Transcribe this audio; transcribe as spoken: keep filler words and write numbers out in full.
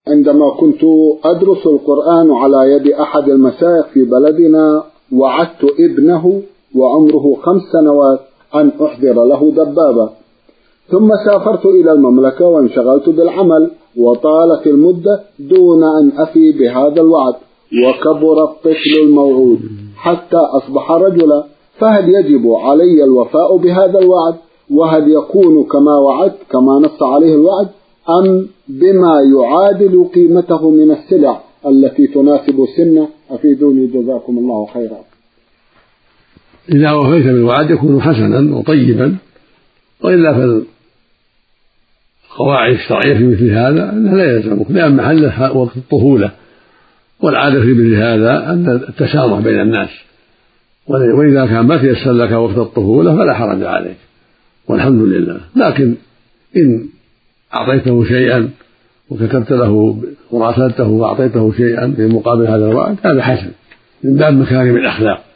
عندما كنت أدرس القرآن على يد أحد المشايخ في بلدنا وعدت ابنه وعمره خمس سنوات أن أحضر له دبابة، ثم سافرت إلى المملكة وانشغلت بالعمل وطالت المدة دون أن أفي بهذا الوعد، وكبر الطفل الموعود حتى أصبح رجلا، فهل يجب علي الوفاء بهذا الوعد؟ وهل يكون كما وعدت كما نص عليه الوعد، أم بما يعادل قيمته من السلع التي تناسب سنه؟ أفيدوني جزاكم الله خيرا. إذا وفيت بالوعد يكون حسنا وطيبا، وإلا فالقواعد الشرعية في مثل هذا أنها لا يلزمك، لأن محله وقت الطفولة، والعادة في مثل هذا أن التسامح بين الناس، وإذا كان ما تيسر لك وقت الطفولة فلا حرج عليك والحمد لله. لكن إن أعطيته شيئا وكتبت له وراسلته وأعطيته شيئا في مقابل هذا الوعد هذا حسن من باب مكارم الأخلاق.